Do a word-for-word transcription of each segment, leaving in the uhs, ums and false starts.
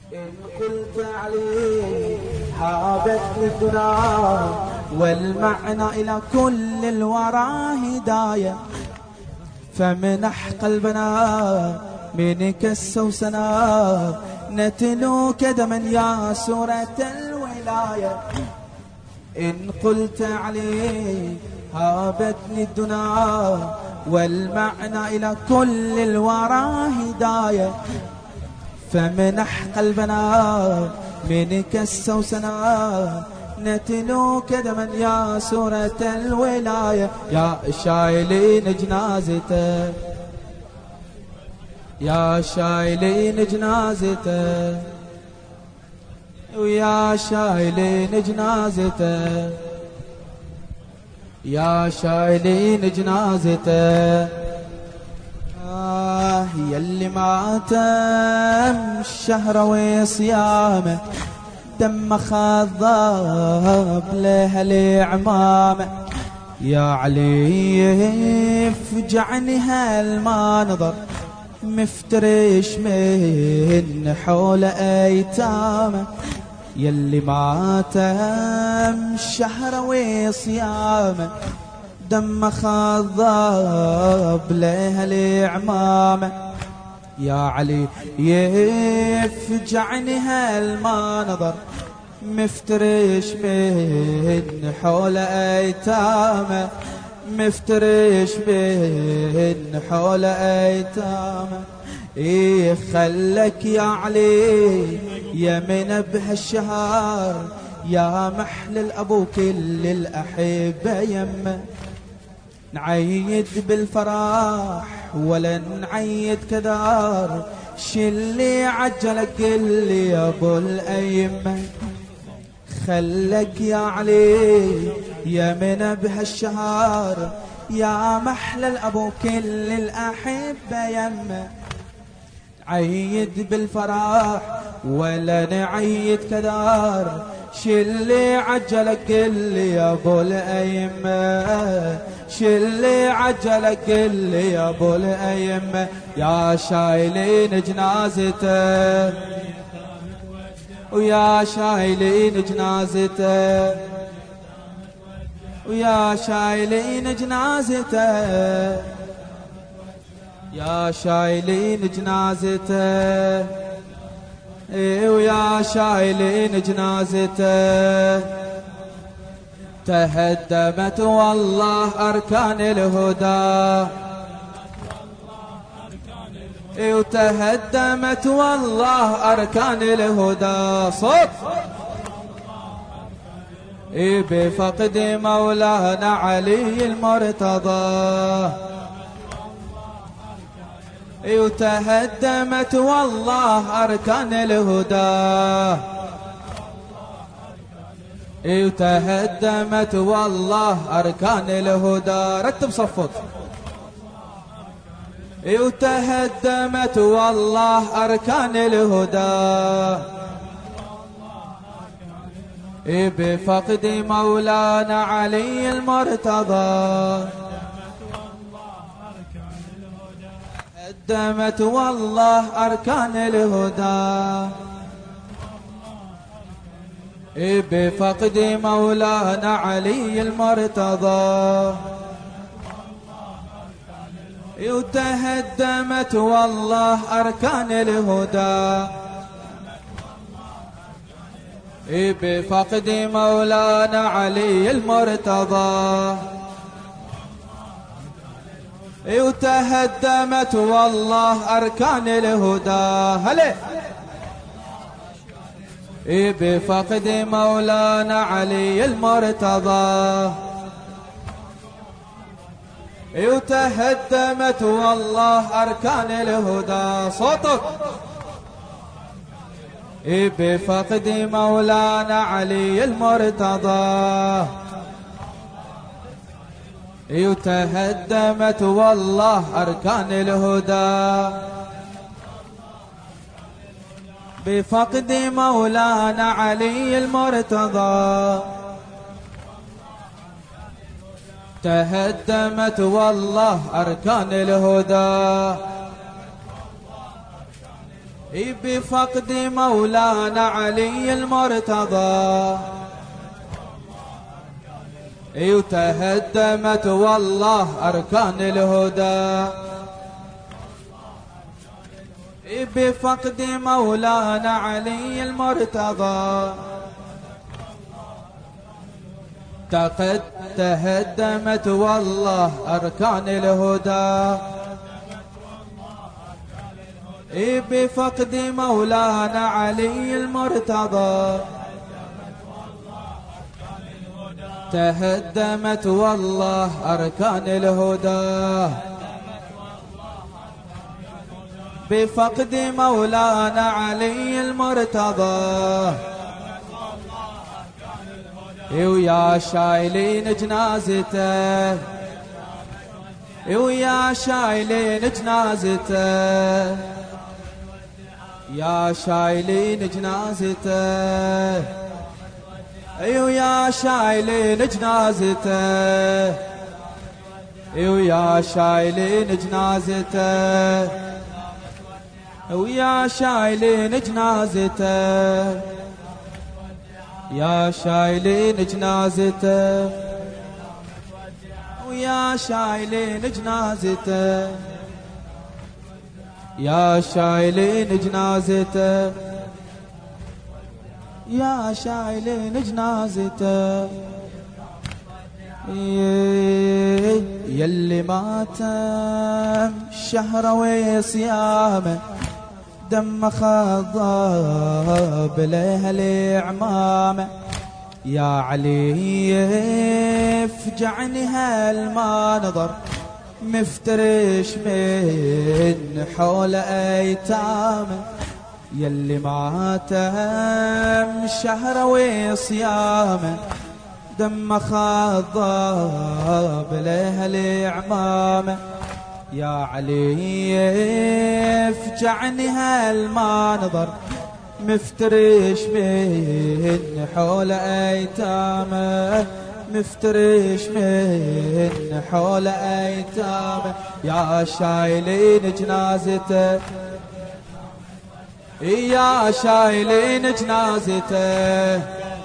إن قلت عليه هابت الدنا والمعنى إلى كل الورى هداية، فمنح قلبنا منك السوسنا نتلو كدما يا سورة الولاية. إن قلت عليه هابتني الدنا والمعنى إلى كل الورى هداية، فمنح قلبنا منك السوسنا نتلو كدما يا سورة الولاية. يا شايلين جنازته يا شايلين جنازته ويا شايلين جنازته يا شايلين جنازته. آه يلي ماتم الشهر وصيامه دم خضاب له لعمامه. يا علي فجعني هالمنظر مفترش من حول ايتامه. يلي ماتم شهر وصيامه دم خضاب له لعمامه. يا علي يفجعني هالمنظر مفترش من حول ايتامه مفترش من حول ايتامه. ايه خلك يا علي يا من بهالشهر يا محلل ابو كل الاحبه يمه. نعيد بالفرح ولا نعيد كدار شلي عجلك قلي يا ابو الأيمة. خلك يا علي يا من بهالشهر يا محلل ابو كل الاحبه يمه. نعيد بالفرح ولا نعيد كدار شلي عجلك قلي يا ابو الأيمة شلي عجلك قلي يا ابو الأيمة. يا شايلين جنازته ويا شايلين جنازته ويا شايلين جنازته يا شايلين جنازته ويا شايلين جنازته. تهدمت والله أركان الهدى وتهدمت والله أركان الهدى. صوت بفقد مولانا علي المرتضى. وتهدمت والله أركان الهدى وتهدمت والله أركان الهدى. رتب صفك. وتهدمت والله أركان الهدى بفقد مولانا علي المرتضى. هدمت والله أركان الهدى بفقد مولانا علي المرتضى. وتهدمت والله أركان الهدى بفقد مولانا علي المرتضى. وتهدمت والله أركان الهدى هلي بفقد مولانا علي المرتضى. وتهدمت والله أركان الهدى. صوتك. بفقد مولانا علي المرتضى. وتهدمت والله أركان الهدى بفقد مولانا علي المرتضى. تهدمت والله أركان الهدى بفقد مولانا علي المرتضى وتهدمت والله أركان الهدى بفقد مولانا علي المرتضى تقد تهدمت والله أركان الهدى بفقد مولانا علي المرتضى تهدمت والله أركان الهدى بفقد مولانا علي المرتضى ويا شايلين جنازته ويا شايلين جنازته يا شايلين جنازته ويا شايلين جنازته ويا شايلين جنازته ويا شايلين جنازته يا شايلين جنازته ويا شايلين جنازته يا شايلين جنازته يا شايلين جنازته يلي ماتم شهر وصيامه دم خضاب له العمامه يا علي افجعني هالمنظر مفترش من حول ايتامه يلي ماتم شهر وصيامه دم خضاب له العمامه يا علي افجعني هالمنظر مفترش من حول ايتامه مفترش من حول ايتامه يا شايلين جنازته يا شايلين جنازته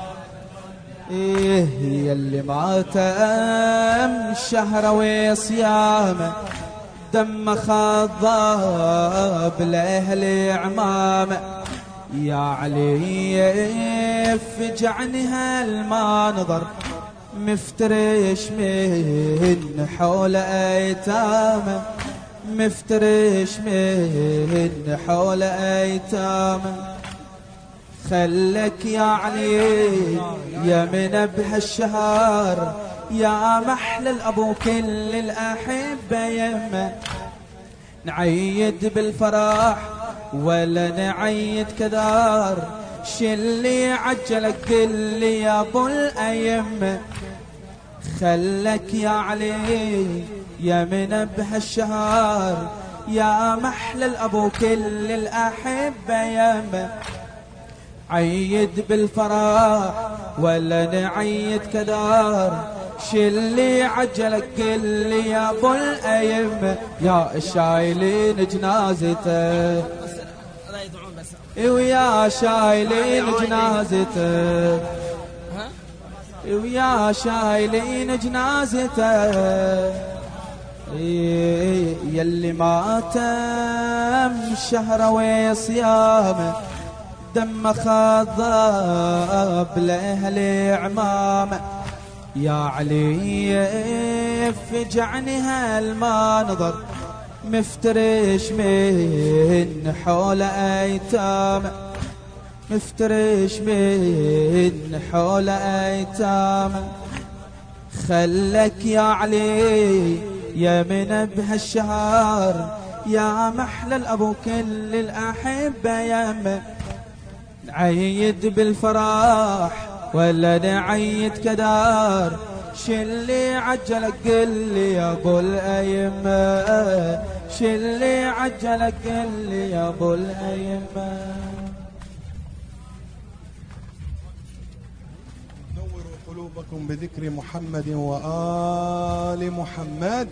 إيه يلي ماتم شهر وصيامه دم خضاب له العمامه يا علي افجعني هالمنظر مفترش من حول ايتامه مفترش من حول ايتامه خلك يا علي يا من بهالشهر يا محلى الابو كل الاحبه يمه نعيد بالفرح ولا نعيد كدار شلي عجلك قلي يا ابو الايمه خلك يا علي يا من بهالشهر يا محلى الابو كل الاحبه يمه عيد بالفرح ولا نعيد كدار شلي عجلك قلي يا ابو الايمه يا شايلين جنازته ويا شايلين جنازته ويا شايلين جنازته يلي ماتم شهر وصيامه دم خضاب له العمامه يا علي افجعني هالمنظر مفترش من حول ايتامه مفترش من حول ايتامه خلك يا علي يا من بهالشهر يا محلى الابو كل الاحبه يمه نعيد بالفرح ولا نعيد كدار شلي عجلك قلي يا ابو الايمه شلي عجلك قلي يا ابو الايمه نوروا قلوبكم بذكر محمد وآل محمد.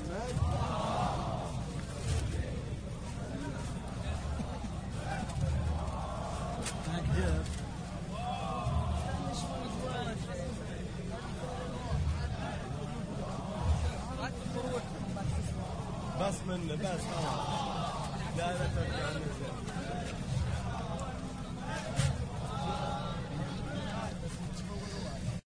بس منه بس ها لا لا ترجع